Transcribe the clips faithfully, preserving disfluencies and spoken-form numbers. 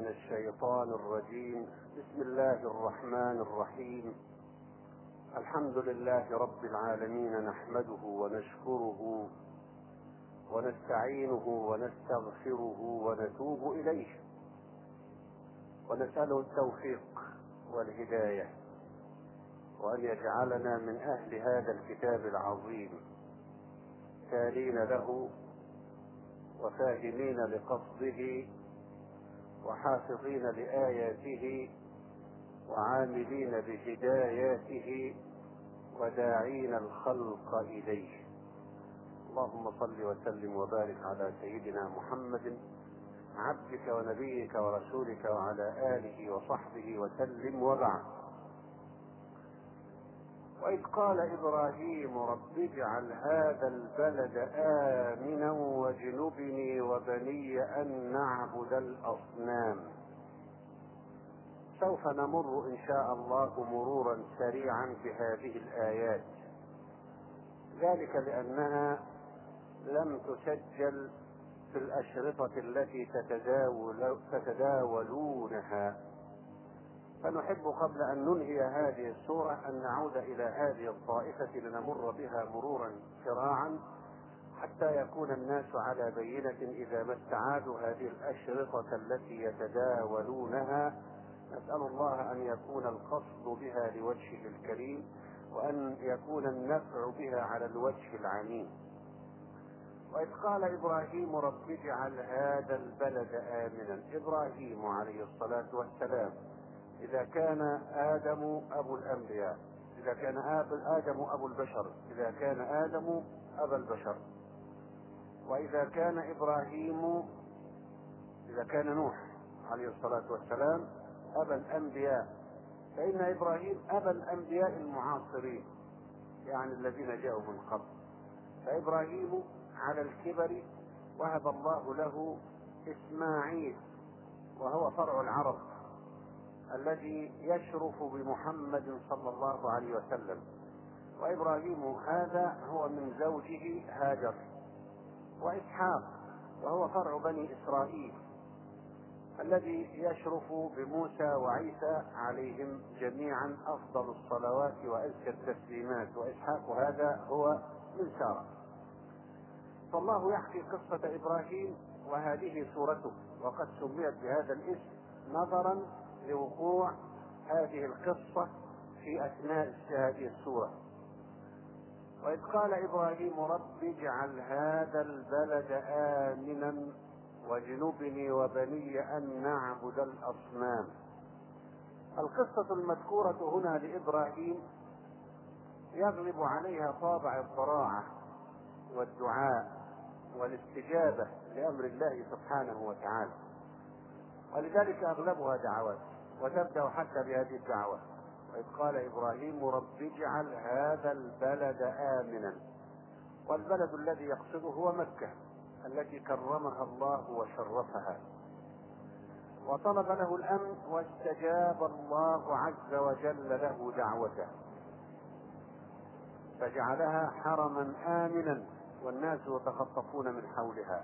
من الشيطان الرجيم. بسم الله الرحمن الرحيم. الحمد لله رب العالمين، نحمده ونشكره ونستعينه ونستغفره ونتوب إليه، ونسأله التوفيق والهداية، وأن يجعلنا من أهل هذا الكتاب العظيم، تالين له وفاهمين لقصده وحافظين لآياته وعاملين بهداياته وداعين الخلق إليه. اللهم صل وسلم وبارك على سيدنا محمد عبدك ونبيك ورسولك وعلى آله وصحبه وسلم، وبعد. وإذ قال إبراهيم رب اجعل هذا البلد آمنا واجنبني وبني أن نعبد الأصنام. سوف نمر إن شاء الله مرورا سريعا بهذه الآيات، ذلك لأنها لم تسجل في الأشرطة التي تتداول تتداولونها، فنحب قبل أن ننهي هذه السورة أن نعود إلى هذه الطائفة لنمر بها مرورا سراعا، حتى يكون الناس على بينة إذا ما استعادوا هذه الأشرطة التي يتداولونها. نسأل الله أن يكون القصد بها لوجهه الكريم، وأن يكون النفع بها على الوجه العميم. وإذ قال إبراهيم رب اجعل هذا البلد آمنا. إبراهيم عليه الصلاة والسلام إذا كان آدم أبو الأنبياء، إذا كان آدم أبو البشر، إذا كان آدم أبا البشر، وإذا كان إبراهيم، إذا كان نوح عليه الصلاة والسلام أبا الأنبياء، فإن إبراهيم أبا الأنبياء المعاصرين، يعني الذين جاءوا من قبل. فإبراهيم على الكبر وهب الله له إسماعيل، وهو فرع العرب الذي يشرف بمحمد صلى الله عليه وسلم. وإبراهيم هذا هو من زوجه هاجر. وإسحاق وهو فرع بني إسرائيل الذي يشرف بموسى وعيسى عليهم جميعا أفضل الصلوات وأزكى التسليمات. وإسحاق هذا هو من سارة. فالله يحكي قصة إبراهيم وهذه سورته، وقد سميت بهذا الاسم نظرا لوقوع هذه القصة في أثناء هذه السورة. وإذ قال إبراهيم رب اجعل هذا البلد آمنا واجنبني وبني أن نعبد الأصنام. القصة المذكورة هنا لإبراهيم يغلب عليها طابع الضراعة والدعاء والاستجابة لأمر الله سبحانه وتعالى، ولذلك أغلبها دعوات، وتبدأ حتى بهذه الدعوة. وإذ قال إبراهيم رب اجعل هذا البلد آمنا. والبلد الذي يقصده هو مكة التي كرمها الله وشرفها، وطلب له الأمن، واستجاب الله عز وجل له دعوته، فجعلها حرما آمنا والناس يتخطفون من حولها،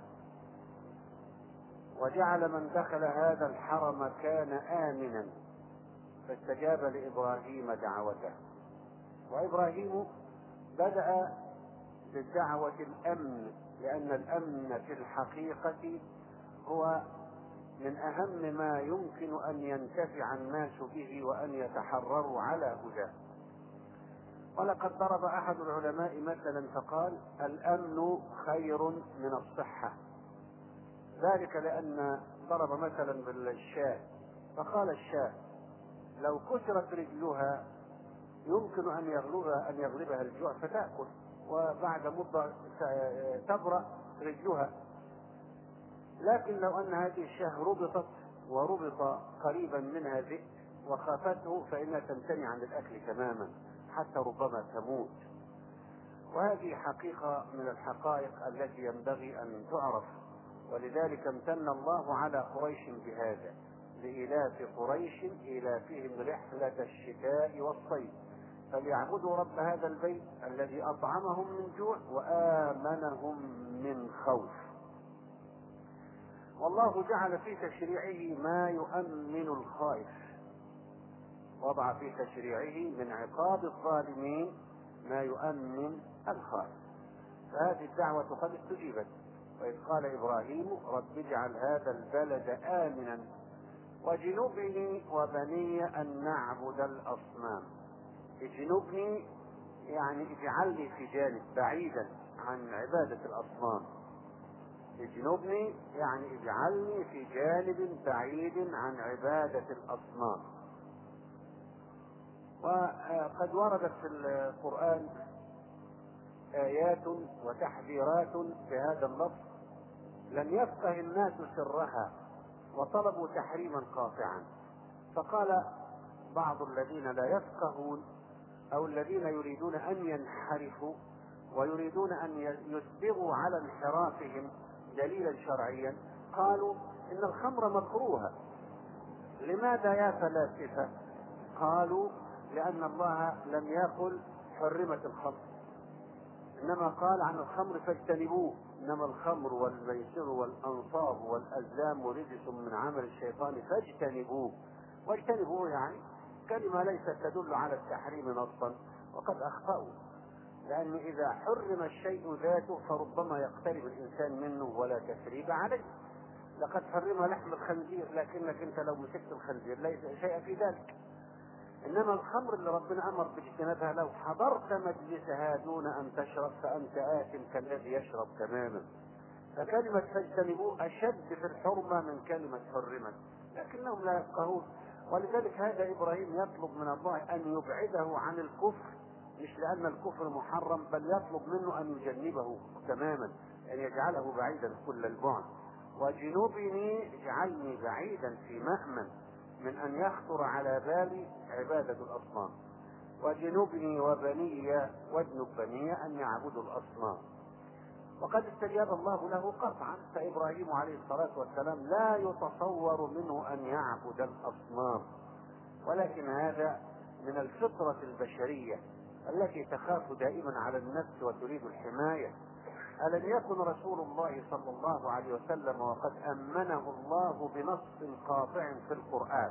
وجعل من دخل هذا الحرم كان آمنا، فاستجاب لإبراهيم دعوته. وإبراهيم بدأ بالدعوة الأمن، لأن الأمن في الحقيقة هو من أهم ما يمكن أن ينتفع الناس به وأن يتحرروا على هداه. ولقد ضرب أحد العلماء مثلا فقال الأمن خير من الصحة، ذلك لأن ضرب مثلا بالشاة، فقال الشاة لو كسرت رجلها يمكن أن يغلبها أن يغلبها الجوع فتأكل، وبعد مدة تبرأ رجلها. لكن لو أن هذه الشاة ربطت وربط قريبا منها ذئب وخافته فإنها تمتنع عن الأكل تماما حتى ربما تموت. وهذه حقيقة من الحقائق التي ينبغي أن تعرف. ولذلك امتن الله على قريش بهذا، لإيلاف قريش إيلافهم رحلة الشتاء والصيف، فليعبدوا رب هذا البيت الذي أطعمهم من جوع وآمنهم من خوف. والله جعل في تشريعه ما يؤمن الخائف، وضع في تشريعه من عقاب الظالمين ما يؤمن الخائف. فهذه الدعوة قد استجيبت. وإذ قال إبراهيم رب اجعل هذا البلد آمنا واجنبني وبني أن نعبد الأصنام. اجنبني يعني اجعلني في جانب بعيدا عن عبادة الأصنام. اجنبني يعني اجعلني في جانب بعيد عن عبادة الأصنام. وقد وردت في القرآن آيات وتحذيرات بهذا اللفظ لم يفقه الناس سرها وطلبوا تحريما قاطعا. فقال بعض الذين لا يفقهون أو الذين يريدون أن ينحرفوا ويريدون أن يسبغوا على انحرافهم دليلا شرعيا، قالوا إن الخمر مكروهة. لماذا يا فلاسفة؟ قالوا لأن الله لم يقل حرمت الخمر، إنما قال عن الخمر فاجتنبوه، إنما الخمر والميسر والأنصاب والأزلام رجس من عمل الشيطان فاجتنبوه. واجتنبوه يعني كلمة ليست تدل على التحريم نصا، وقد أخطأوا، لأن إذا حرم الشيء ذاته فربما يقترب الإنسان منه ولا تثريب عليه. لقد حرم لحم الخنزير، لكنك أنت لو مسكت الخنزير ليس شيء في ذلك. إنما الخمر اللي ربنا أمر باجتنابها لو حضرت مجلسها دون أن تشرب فأنت آثم كالذي يشرب تماما. فكلمة فاجتنبوه أشد في الحرمة من كلمة حرمت، لكنهم لا يفقهون. ولذلك هذا إبراهيم يطلب من الله أن يبعده عن الكفر، مش لأن الكفر محرم، بل يطلب منه أن يجنبه تماما، أن يجعله بعيدا كل البعد. وجنوبني اجعلني بعيدا في مأمن من أن يخطر على بالي عبادة الأصنام. وجنوبني وبني واجنب بني أن يعبدوا الأصنام. وقد استجاب الله له قطعا، فإبراهيم عليه الصلاة والسلام لا يتصور منه أن يعبد الأصنام، ولكن هذا من الفطرة البشرية التي تخاف دائما على النفس وتريد الحماية. ألم يكن رسول الله صلى الله عليه وسلم وقد أمنه الله بنص قاطع في القرآن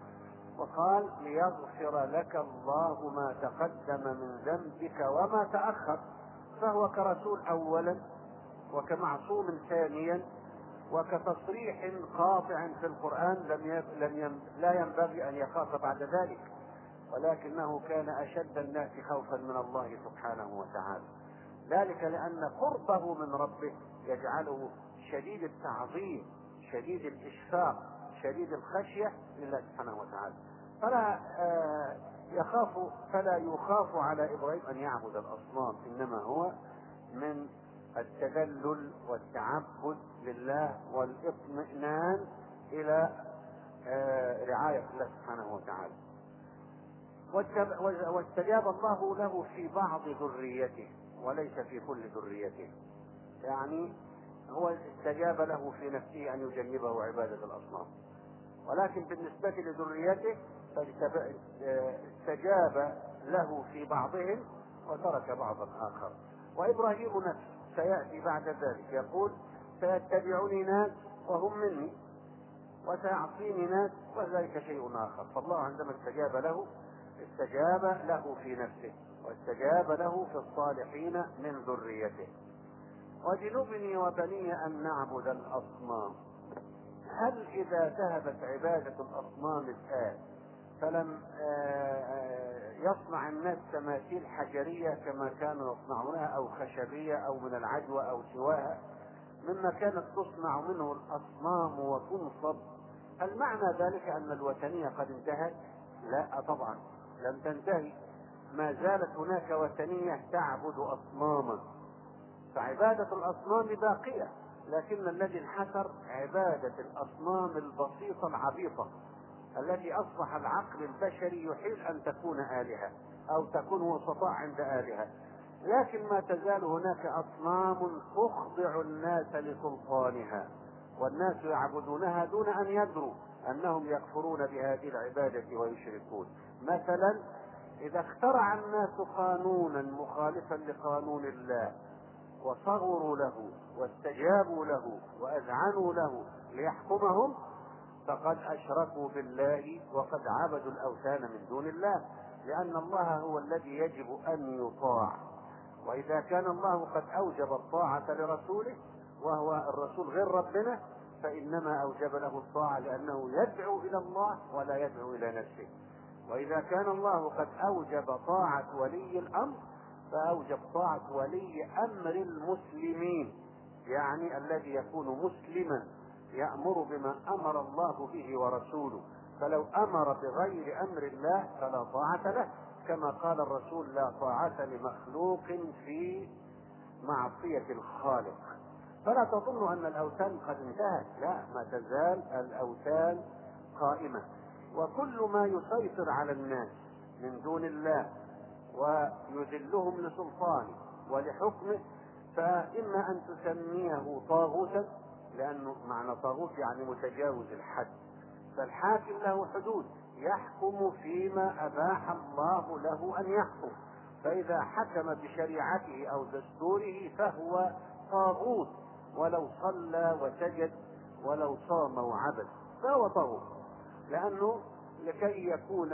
وقال ليغفر لك الله ما تقدم من ذنبك وما تأخر، فهو كرسول أولا وكمعصوم ثانيا وكتصريح قاطع في القرآن لم ي... لم ي... لا ينبغي أن يخاف بعد ذلك، ولكنه كان أشد الناس خوفا من الله سبحانه وتعالى. ذلك لأن قربه من ربه يجعله شديد التعظيم، شديد الإشفاق، شديد الخشية لله سبحانه وتعالى. فلا يخاف فلا يخاف على إبراهيم أن يعبد الأصنام، إنما هو من التذلل والتعبد لله والاطمئنان إلى رعاية الله سبحانه وتعالى. واستجاب الله له في بعض ذريته وليس في كل ذريته، يعني هو استجاب له في نفسه أن يجنبه عبادة الأصنام، ولكن بالنسبة لذريته استجاب له في بعضهم وترك بعضا آخر. وإبراهيم نفسه سيأتي بعد ذلك يقول سيتبعني ناس وهم مني وسيعصيني ناس وذلك شيء آخر. فالله عندما استجاب له استجاب له في نفسه واستجاب له في الصالحين من ذريته. وجنبني وبني أن نعبد الأصنام. هل إذا ذهبت عبادة الأصنام الآن فلم يصنع الناس تماثيل حجرية كما كانوا يصنعونها أو خشبية أو من العجوة أو سواها مما كانت تصنع منه الأصنام وتنصب، هل معنى ذلك أن الوثنية قد انتهت؟ لا طبعا، لم تنتهي، ما زالت هناك وثنية تعبد أصناما، فعبادة الأصنام باقية، لكن الذي انحسر عبادة الأصنام البسيطة العبيطة التي أصبح العقل البشري يحيل أن تكون آلهة أو تكون وسطاء عند آلهة، لكن ما تزال هناك أصنام تخضع الناس لسلطانها والناس يعبدونها دون أن يدروا أنهم يكفرون بهذه العبادة ويشركون. مثلا إذا اخترع الناس قانونا مخالفا لقانون الله وصغروا له واستجابوا له وأذعنوا له ليحكمهم فقد أشركوا بالله وقد عبدوا الأوثان من دون الله، لأن الله هو الذي يجب أن يطاع. وإذا كان الله قد أوجب الطاعة لرسوله وهو الرسول غير ربنا فإنما أوجب له الطاعة لأنه يدعو إلى الله ولا يدعو إلى نفسه. وإذا كان الله قد أوجب طاعة ولي الأمر فأوجب طاعة ولي أمر المسلمين، يعني الذي يكون مسلما يأمر بما أمر الله به ورسوله. فلو أمر بغير أمر الله فلا طاعة له، كما قال الرسول: لا طاعة لمخلوق في معصية الخالق. فلا تظن أن الأوثان قد انتهت، لا، ما تزال الأوثان قائمة. وكل ما يسيطر على الناس من دون الله ويذلهم لسلطانه ولحكمه فإما أن تسميه طاغوتا، لأنه معنى طاغوت يعني متجاوز الحد، فالحاكم له حدود يحكم فيما أباح الله له أن يحكم، فإذا حكم بشريعته أو دستوره فهو طاغوت، ولو صلى وسجد ولو صام وعبد فهو طاغوت. لأنه لكي يكون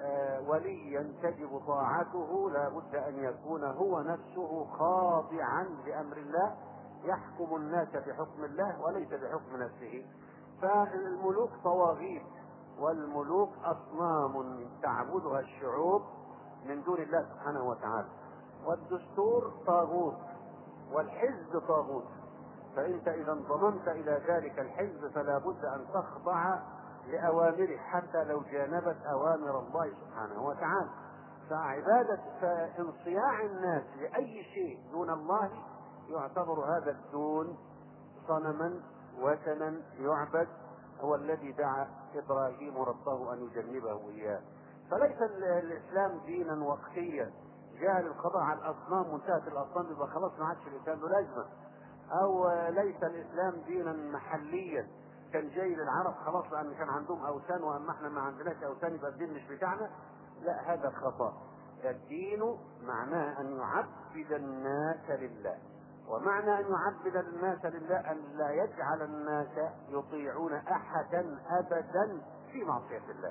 وليا تجب طاعته لا بد أن يكون هو نفسه خاضعا لأمر الله، يحكم الناس بحكم الله وليس بحكم نفسه. فالملوك طواغيت، والملوك أصنام تعبدها الشعوب من دون الله سبحانه وتعالى، والدستور طاغوت، والحزب طاغوت. فأنت إذا انضممت إلى ذلك الحزب فلا بد أن تخضع لأوامره حتى لو جانبت أوامر الله سبحانه وتعالى. فعبادة فانصياع الناس لأي شيء دون الله يعتبر هذا الدون صنما وثنا يعبد، هو الذي دعا إبراهيم ربه أن يجنبه إياه. فليس الإسلام دينا وقتيا جاء للقضاء على الأصنام وانتهت الأصنام يبقى خلاص ما عادش الإسلام له لازمة، أو ليس الإسلام دينا محليا كان جاي للعرب خلاص لأن كان عندهم أوثان وأما احنا ما عندناش أوثان يبقى الدين مش بتاعنا. لا، هذا خطأ. الدين معناه أن يعبد الناس لله، ومعنى أن يعبد الناس لله أن لا يجعل الناس يطيعون أحدا أبدا في معصية الله.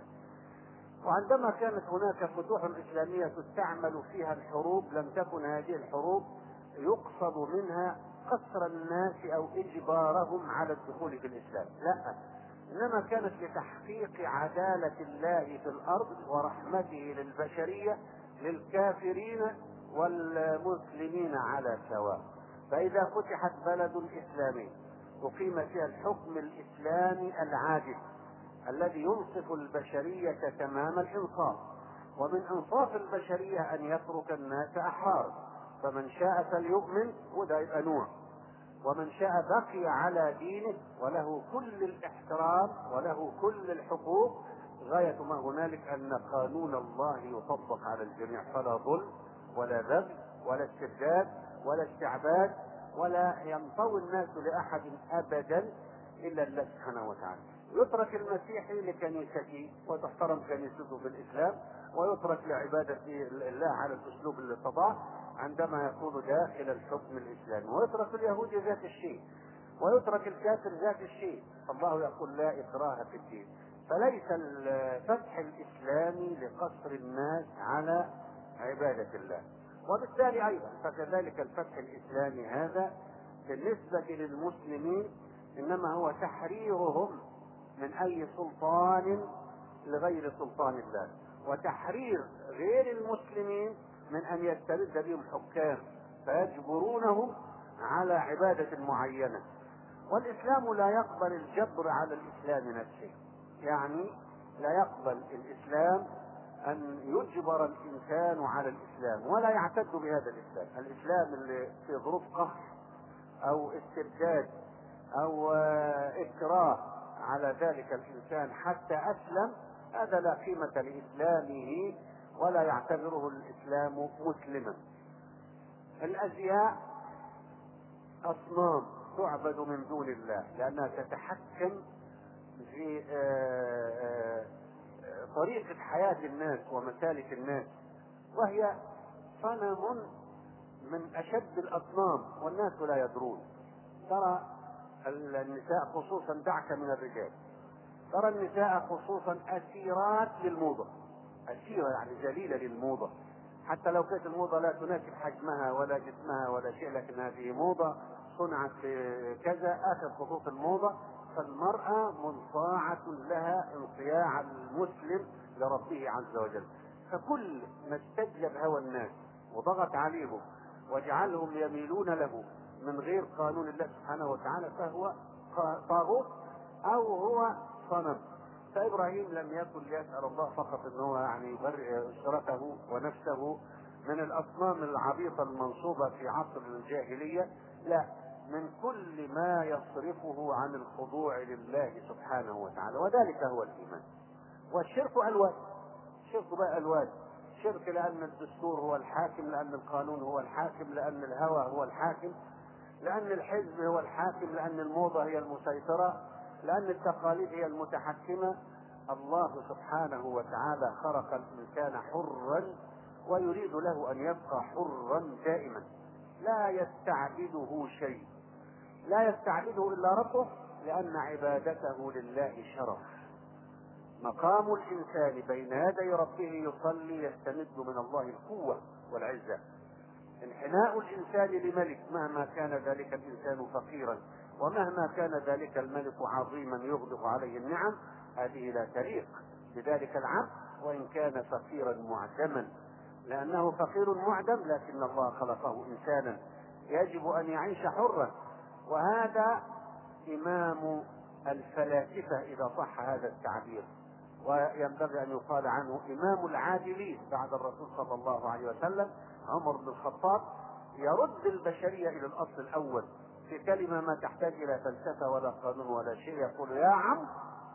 وعندما كانت هناك فتوح إسلامية تستعمل فيها الحروب لم تكن هذه الحروب يقصد منها قصر الناس أو إجبارهم على الدخول في الإسلام، لا، إنما كانت لتحقيق عدالة الله في الأرض ورحمته للبشرية للكافرين والمسلمين على سواء. فإذا فتحت بلد إسلامي أقيم فيها الحكم الإسلامي العادل الذي ينصف البشرية تمام الإنصاف، ومن إنصاف البشرية أن يترك الناس أحرار، فمن شاء فليؤمن وده يبقى نوع، ومن شاء بقي على دينه وله كل الاحترام وله كل الحقوق. غاية ما هنالك أن قانون الله يطبق على الجميع، فلا ظلم ولا ذل ولا استبداد ولا استعباد، ولا ينطوي الناس لأحد أبدا إلا الله سبحانه وتعالى. يترك المسيحي لكنيسته وتحترم كنيسته في الإسلام، ويترك لعبادة الله على الأسلوب اللي طبعه عندما يكون داخل الحكم الإسلامي، ويترك اليهودي ذات الشيء، ويترك الكافر ذات الشيء. الله يقول: لا إكراه في الدين. فليس الفتح الإسلامي لقصر الناس على عبادة الله، وبالتالي أيضا فكذلك الفتح الإسلامي هذا بالنسبة للمسلمين إنما هو تحريرهم من أي سلطان لغير سلطان الله، وتحرير غير المسلمين من أن يستبد بهم حكام فيجبرونهم على عبادة معينة. والإسلام لا يقبل الجبر على الإسلام نفسه، يعني لا يقبل الإسلام أن يجبر الإنسان على الإسلام ولا يعتد بهذا الإسلام. الإسلام اللي في ظروف قهر أو استبداد أو إكراه على ذلك الإنسان حتى أسلم، هذا لا قيمة لإسلامه ولا يعتبره الإسلام مسلما. الأزياء أصنام تعبد من دون الله لأنها تتحكم في طريقة حياة الناس ومسالك الناس، وهي صنم من أشد الأصنام والناس لا يدرون. ترى النساء خصوصا، دعك من الرجال، ترى النساء خصوصا أسيرات للموضة، أسيرة يعني ذليلة للموضة، حتى لو كانت الموضة لا تناسب حجمها ولا جسمها ولا شيء، لكن هذه موضة صنعت في كذا آخر خطوط الموضة، فالمرأة منصاعة لها انصياع المسلم لربه عز وجل. فكل ما استجلب هوى الناس وضغط عليهم واجعلهم يميلون له من غير قانون الله سبحانه وتعالى فهو طاغوت او هو صنم. فابراهيم لم يكن ليسأل الله فقط ان هو يعني يبرئ اسرته ونفسه من الاصنام العبيطه المنصوبه في عصر الجاهليه، لا، من كل ما يصرفه عن الخضوع لله سبحانه وتعالى، وذلك هو الايمان. والشرك الوان، شرك بقى الوان، شرك لان الدستور هو الحاكم، لان القانون هو الحاكم، لان الهوى هو الحاكم، لان الحزب هو الحاكم، لان الموضه هي المسيطره، لان التقاليد هي المتحكمه. الله سبحانه وتعالى خلق الانسان حرا ويريد له ان يبقى حرا دائما، لا يستعبده شيء، لا يستعبده الا ربه، لان عبادته لله شرف. مقام الانسان بين يدي ربه يصلي يستمد من الله القوه والعزه. انحناء الانسان لملك مهما كان ذلك الانسان فقيرا، ومهما كان ذلك الملك عظيما يغدق عليه النعم، هذه لا تليق بذلك العبد وان كان فقيرا معدما، لانه فقير معدم، لكن الله خلقه انسانا يجب ان يعيش حرا. وهذا امام الفلاسفه اذا صح هذا التعبير، وينبغي ان يقال عنه امام العادلين بعد الرسول صلى الله عليه وسلم عمر بن الخطاب، يرد البشريه الى الاصل الاول في كلمه ما تحتاج الى فلسفه ولا قانون ولا شيء. يقول: يا عم،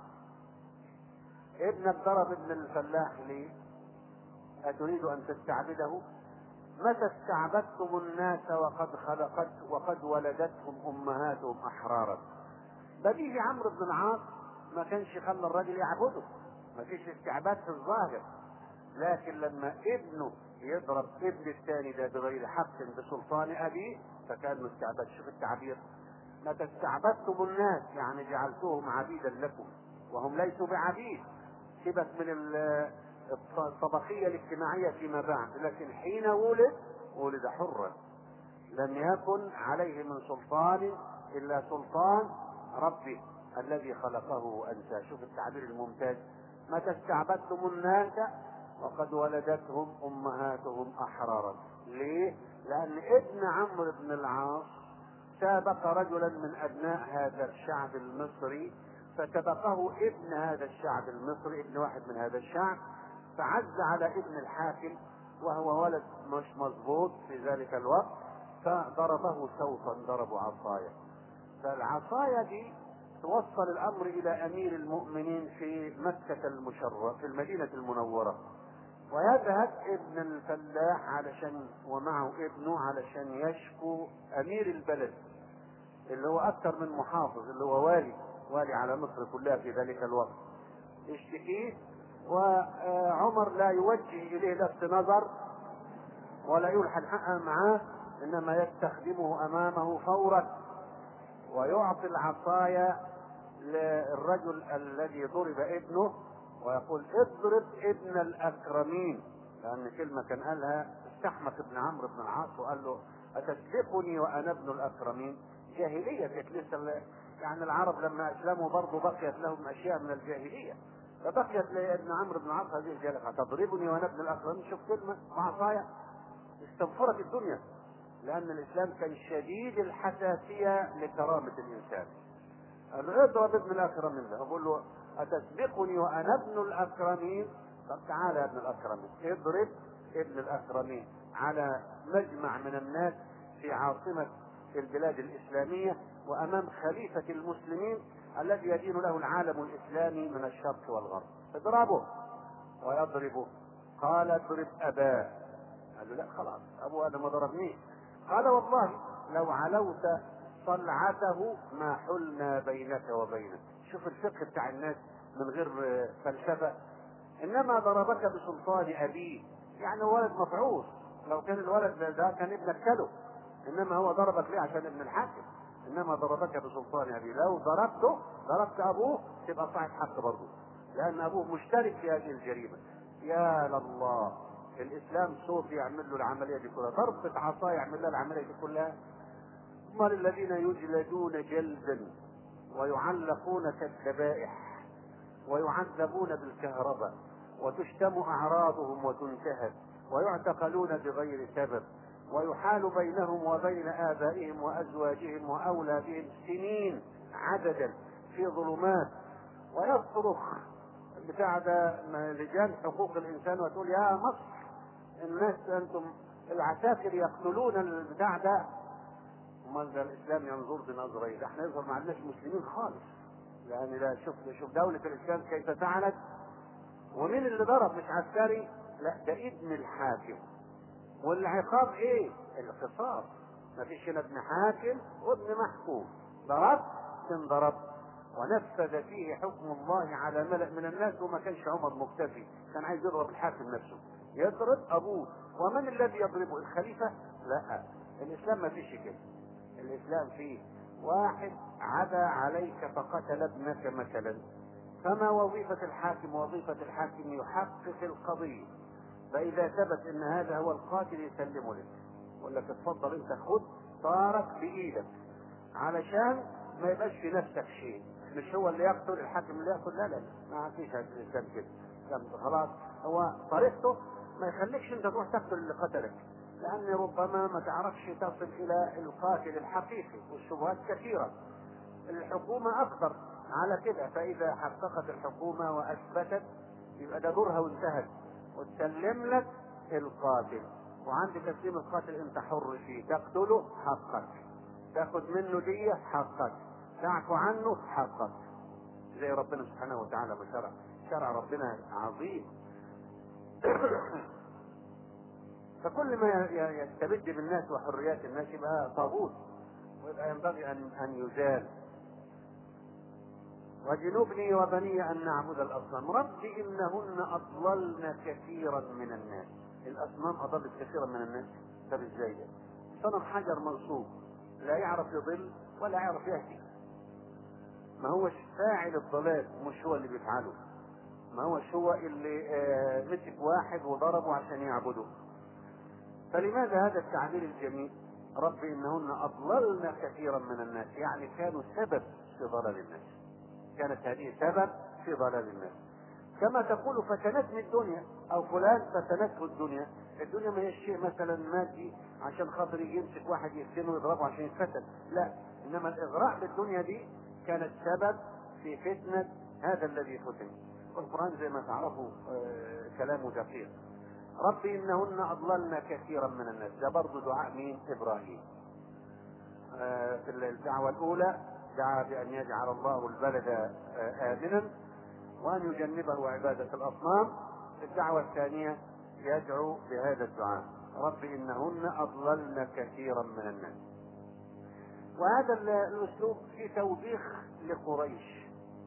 ابنك ضرب ابن الفلاح ليه؟ اتريد ان تستعبده؟ متى استعبدتم الناس وقد خلقت وقد ولدتهم امهاتهم احرارا؟ بديهي عمرو بن العاص ما كانش خلى الراجل يعبده، ما فيش استعباد في الظاهر، لكن لما ابنه يضرب ابن الثاني ده بغير حق بسلطان ابيه فكان استعباد. شوف التعبير: ما استعبدتم الناس يعني جعلتهم عبيدا لكم وهم ليسوا بعبيد. سيبك من الطبقيه الاجتماعيه فيما بعد، لكن حين ولد ولد حرا، لم يكن عليه من سلطان الا سلطان ربه الذي خلقه وانشأ. شوف التعبير الممتاز: متى استعبدتم الناس وقد ولدتهم امهاتهم احرارا. ليه؟ لان ابن عمرو بن العاص سابق رجلا من ابناء هذا الشعب المصري، فسبقه ابن هذا الشعب المصري، ابن واحد من هذا الشعب، فعز على ابن الحاكم وهو ولد مش مظبوط في ذلك الوقت، فضربه سوطا، ضربه عصايه. فالعصايه دي توصل الامر الى امير المؤمنين في مكة المشرفة في المدينة المنورة، ويذهب ابن الفلاح علشان ومعه ابنه علشان يشكو امير البلد اللي هو اكثر من محافظ، اللي هو والي والي على مصر كلها في ذلك الوقت، يشتكيه. وعمر لا يوجه اليه لفت نظر ولا يلحن حقا معاه، انما يستخدمه امامه فورا ويعطي العصاية للرجل الذي ضرب ابنه ويقول: اضرب ابن الاكرمين، لان كلمة كان قالها استحمق ابن عمرو بن العاص وقال له: اتسبقني وانا ابن الاكرمين؟ جاهلية كانت لسه، يعني العرب لما اسلموا برضه بقيت لهم اشياء من الجاهلية، فبقيت لابن عمرو بن العاص هذه الجاهلية: تضربني وانا ابن الاكرمين؟ شوف كلمة معصاية استنفرت الدنيا، لأن الإسلام كان شديد الحساسية لكرامة الإنسان. قال له: اضرب ابن الأكرمين. ده أقول له: أتسبقني وأنا ابن الأكرمين؟ طب تعالى يا ابن الأكرمين، اضرب ابن الأكرمين على مجمع من الناس في عاصمة البلاد الإسلامية وأمام خليفة المسلمين الذي يدين له العالم الإسلامي من الشرق والغرب. اضربه ويضربه. قال: اضرب أباه. قال له: لا خلاص، أبوه هذا ما ضربني. قال: والله لو علوت صلعته ما حلنا بينك وبينه. شوف الفقه بتاع الناس من غير فلسفة. انما ضربك بسلطان ابيه، يعني ولد مفعوص لو كان الولد ده كان ابنك كله، انما هو ضربك ليه؟ عشان ابن الحاكم. انما ضربك بسلطان ابيه. لو ضربته ضربت ابوه تبقى صاحب حق برضه، لان ابوه مشترك في هذه الجريمه. يا لله، الاسلام صوت يعمل له العمليه دي كلها، ضربة عصا يعمل له العمليه دي كلها. امال الذين يجلدون جلدا ويعلقون كالذبائح ويعذبون بالكهرباء وتشتم اعراضهم وتنتهك ويعتقلون بغير سبب ويحال بينهم وبين آبائهم وأزواجهم وأولادهم سنين عددا في ظلمات، ويصرخ بتاع ده لجان حقوق الإنسان وتقول يا مصر الناس أنتم العساكر يقتلون البتاع ده. امال ده الإسلام ينظر بنظرة ايه؟ احنا يظهر ما عندناش مسلمين خالص، لأن لا شوف شوف دولة الإسلام كيف فعلت. ومين اللي ضرب؟ مش عسكري، لا ده ابن الحاكم. والعقاب ايه؟ القصاص. ما فيش هنا ابن حاكم وابن محكوم، ضرب انضرب. ونفذ فيه حكم الله على ملأ من الناس. وما كانش عمر مكتفي، كان عايز يضرب الحاكم نفسه، يضرب ابوه. ومن الذي يضربه؟ الخليفة؟ لا، الاسلام ما فيش كده. الاسلام فيه واحد عدا عليك فقتل ابنك مثلا، فما وظيفة الحاكم؟ وظيفة الحاكم يحقق القضية، فإذا ثبت إن هذا هو القاتل يسلمه لك، يقول لك اتفضل أنت خد طارك بإيدك، علشان ما يبقاش في نفسك شيء. مش هو اللي يقتل، الحاكم اللي يقتل، لا لا ما فيش هذا الإنسان كده. خلاص هو طريقته ما يخليكش أنت تروح تقتل اللي قتلك، لأن ربما ما تعرفش تصل إلى القاتل الحقيقي، والشبهات كثيرة. الحكومة أقدر على كده، فإذا حققت الحكومة وأثبتت يبقى ده دورها وانتهت، وتسلم لك القاتل. وعند تسليم القاتل انت حر فيه، تقتله حقك، تاخذ منه دية حقك، تعفو عنه حقك، زي ربنا سبحانه وتعالى ما شرع. شرع ربنا عظيم. فكل ما يستبد بالناس وحريات الناس يبقى طاغوت، ويبقى ينبغي ان ان يزال. وجنوبني وبني ان نعبد الاصنام رب انهن اضللن كثيرا من الناس. الاصنام اضلت كثيرا من الناس. طب ازاي؟ صنم حجر منصوب لا يعرف يضل ولا يعرف يهدي، ما هوش فاعل الضلال، مش هو اللي بيفعله، ما هوش هو اللي آه مسك واحد وضربه عشان يعبده. فلماذا هذا التعبير الجميل؟ رب انهن اضللن كثيرا من الناس، يعني كانوا سبب في ضلال الناس، كانت هذه سبب في ضلال الناس. كما تقول فتنتني الدنيا، او فلان فتنته الدنيا. الدنيا ما هي شيء مثلا مادي عشان خاطر يمسك واحد يفتنه ويضربه عشان يتفتن، لا، انما الاغراء بالدنيا دي كانت سبب في فتنة هذا الذي فتن. والقرآن زي ما تعرفوا آه كلامه دقيق. رب انهن اضللن كثيرا من الناس، ده برضه دعاء مين؟ ابراهيم. آه في الدعوة الاولى دعا بان يجعل الله البلد آه امنا وان يجنبه عبادة الاصنام. في الدعوة الثانية يدعو بهذا الدعاء رب انهن اضللن كثيرا من الناس. وهذا الاسلوب في توبيخ لقريش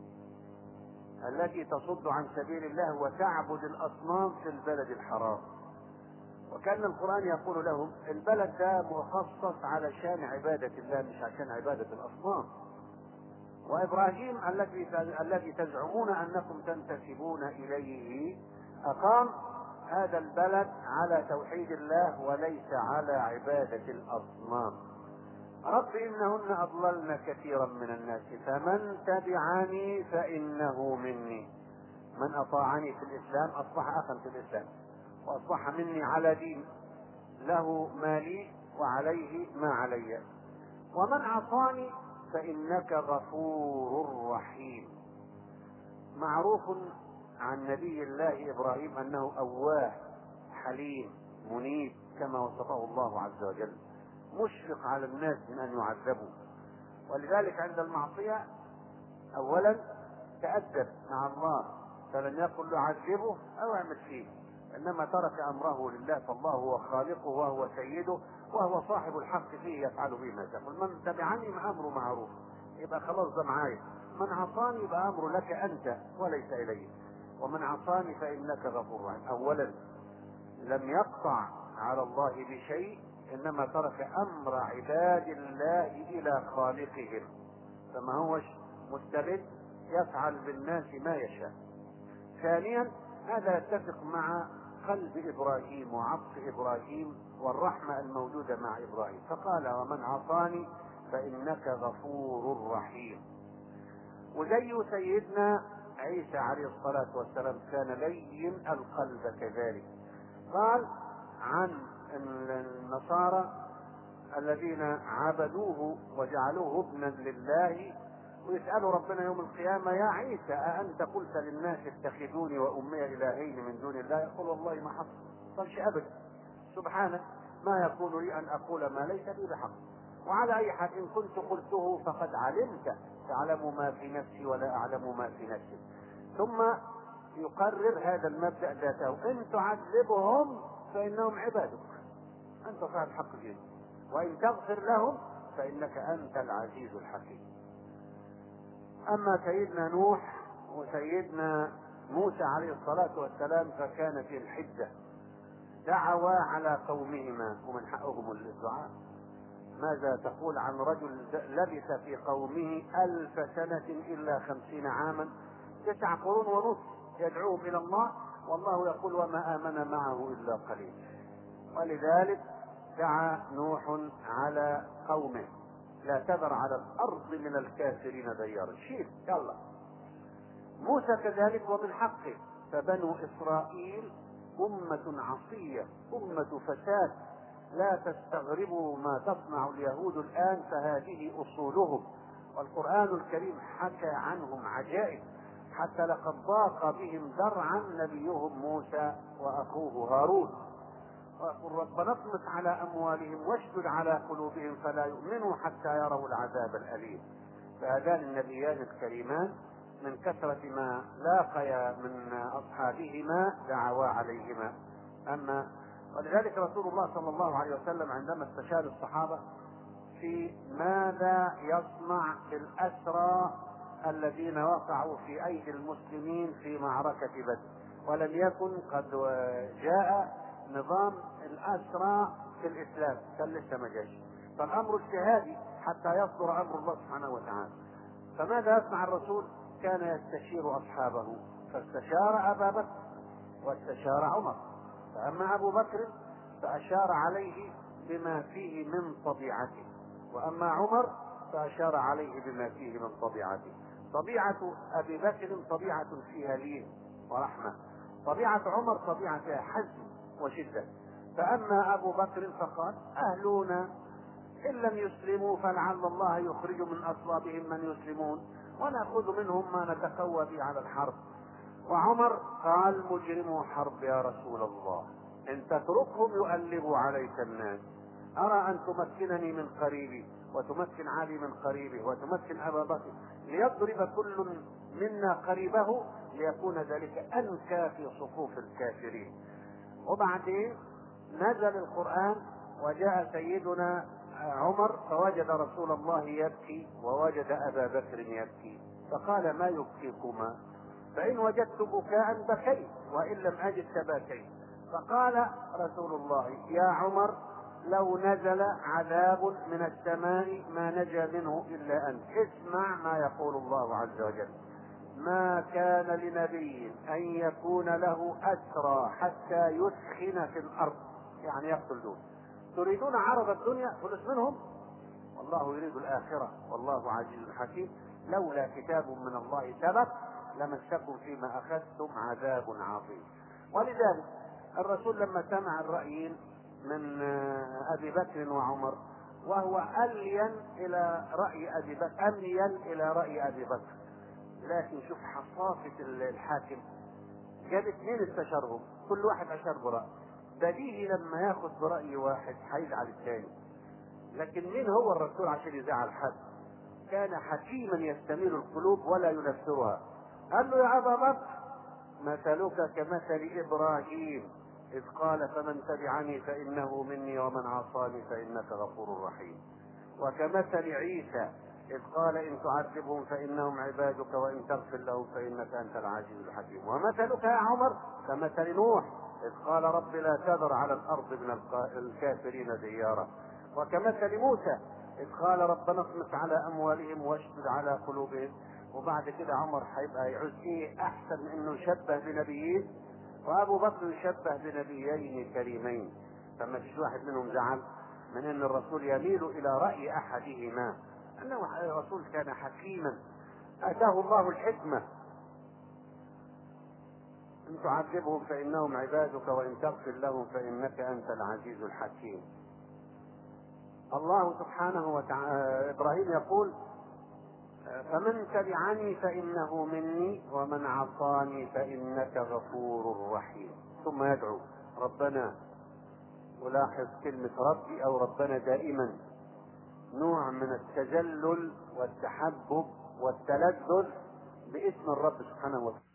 التي تصد عن سبيل الله وتعبد الاصنام في البلد الحرام. وكان القرآن يقول لهم البلد ده مخصص علشان عبادة الله مش عشان عبادة الاصنام. وابراهيم الذي الذي تزعمون انكم تنتسبون اليه اقام هذا البلد على توحيد الله وليس على عبادة الاصنام. رب انهن اضللن كثيرا من الناس فمن تبعني فانه مني. من اطاعني في الاسلام اصبح اخا في الاسلام، واصبح مني على دين، له ما لي وعليه ما علي. ومن عصاني فانك غفور رحيم. معروف عن نبي الله ابراهيم انه اواه حليم منيب كما وصفه الله عز وجل، مشفق على الناس من ان يعذبوا. ولذلك عند المعصية اولا تأدب مع الله، فلم يقل له عذبه او اعمل فيه، انما ترك امره لله، فالله هو خالقه وهو سيده وهو صاحب الحق فيه يفعل به ما يشاء. من تبعني امره معروف، يبقى خلاص ده معايا. من عصاني يبقى امره لك انت وليس الي. ومن عصاني فانك غفور رحيم. اولا لم يقطع على الله بشيء، إنما ترك أمر عباد الله إلى خالقهم، فما هوش مستبد يفعل بالناس ما يشاء. ثانيا هذا يتفق مع قلب إبراهيم وعطف إبراهيم والرحمة الموجودة مع إبراهيم، فقال ومن عصاني فإنك غفور رحيم. وزي سيدنا عيسى عليه الصلاة والسلام كان لين القلب كذلك. قال عن النصارى الذين عبدوه وجعلوه ابنا لله، ويسألوا ربنا يوم القيامة يا عيسى أأنت قلت للناس اتخذوني وأمي إلهين من دون الله؟ يقول والله ما حصل قالش أبدا، سبحانك ما يكون لي أن أقول ما ليس لي بحق، وعلى أي حال إن كنت قلته فقد علمت، تعلم ما في نفسي ولا أعلم ما في نفسي. ثم يقرر هذا المبدأ ذاته، إن تعذبهم فإنهم عبادك، أنت صاحب حق فيهم، وإن تغفر لهم فإنك أنت العزيز الحكيم. أما سيدنا نوح وسيدنا موسى عليه الصلاة والسلام فكان في الحجة، دعوا على قومهما ومن حقهم الدعاء. ماذا تقول عن رجل لبث في قومه ألف سنة إلا خمسين عاما، تسع قرون ونصف يدعوهم إلى الله، والله يقول وما آمن معه إلا قليل. ولذلك دعا نوح على قومه لا تذر على الأرض من الكافرين ديارا، شيل يلا. موسى كذلك ومن حقه، فبنو إسرائيل أمة عصية، أمة فساد، لا تستغربوا ما تصنع اليهود الآن، فهذه أصولهم. والقرآن الكريم حكى عنهم عجائب، حتى لقد ضاق بهم ذرعا نبيهم موسى وأخوه هارون، وقل ربنا اطمس على أموالهم واشدد على قلوبهم فلا يؤمنوا حتى يروا العذاب الأليم. فهذان النبيان الكريمان من كثرة ما لاقيا من أصحابهما دعوا عليهما. أما ولذلك رسول الله صلى الله عليه وسلم عندما استشار الصحابة في ماذا يصنع بالأسرى الذين وقعوا في أيدي المسلمين في معركة بدر، ولم يكن قد جاء نظام الأسرى في الإسلام، كان لسه ما جاش، فالأمر اجتهادي حتى يصدر أمر الله سبحانه وتعالى. فماذا يصنع الرسول؟ كان يستشير أصحابه، فاستشار أبا بكر واستشار عمر. فأما أبو بكر فأشار عليه بما فيه من طبيعته، وأما عمر فأشار عليه بما فيه من طبيعته. طبيعة أبي بكر طبيعة فيها لين ورحمة، طبيعة عمر طبيعة فيها حزم وشدة. فأما أبو بكر فقال أهلنا إن لم يسلموا فلعل الله يخرج من أصلابهم من يسلمون ونأخذ منهم ما نتقوى به على الحرب. وعمر قال مجرموا حرب يا رسول الله، إن تتركهم يؤلبوا عليك الناس، أرى أن تمكنني من قريبي وتمكن علي من قريبه وتمكن أبا بكر، ليضرب كل منا قريبه ليكون ذلك أنكى في صفوف الكافرين. وبعدين نزل القرآن وجاء سيدنا عمر فوجد رسول الله يبكي ووجد أبا بكر يبكي، فقال ما يبكيكما؟ فإن وجدت بكاء بكيت وإن لم أجد تباكيت. فقال رسول الله يا عمر لو نزل عذاب من السماء ما نجا منه إلا أنت، اسمع ما يقول الله عز وجل ما كان لنبي أن يكون له أسرى حتى يسخن في الأرض، يعني يقتل دون. تريدون عرض الدنيا فلس منهم، والله يريد الآخرة والله عزيز حكيم. لولا كتاب من الله سبق لمسكم فيما أخذتم عذاب عظيم. ولذلك الرسول لما سمع الرأيين من أبي بكر وعمر، وهو ألين إلى رأي أبي بكر أميل إلى رأي أبي بكر، لكن شوف حصافة الحاكم، جاب اثنين استشارهم كل واحد أشار برأي، بديهي لما ياخد برأي واحد هيزعل الثاني، لكن مين هو الرسول عشان يزعل حد؟ كان حكيما يستميل القلوب ولا ينفرها. قال له يا أبا بكر مثلك كمثل إبراهيم إذ قال فمن تبعني فإنه مني ومن عصاني فإنك غفور رحيم، وكمثل عيسى إذ قال إن تعذبهم فإنهم عبادك وإن تغفر لهم فإنك أنت العزيز الحكيم، ومثلك يا عمر كمثل نوح إذ قال رب لا تذر على الأرض من الكافرين ديارا. وكمثل موسى إذ قال ربنا اطمس على أموالهم واشدد على قلوبهم. وبعد كده عمر هيبقى يعوز إيه أحسن من إنه يشبه بنبيين، وأبو بكر يشبه بنبيين كريمين. فما فيش واحد منهم زعل من إن الرسول يميل إلى رأي أحدهما، أنه الرسول كان حكيما آتاه الله الحكمة. إن تعذبهم فإنهم عبادك وإن تغفر لهم فإنك أنت العزيز الحكيم. الله سبحانه وتعالى إبراهيم يقول فمن تبعني فإنه مني ومن عصاني فإنك غفور رحيم. ثم يدعو ربنا، ولاحظ كلمة ربي أو ربنا دائما نوع من التجلل والتحبب والتلذذ باسم الرب سبحانه وتعالى.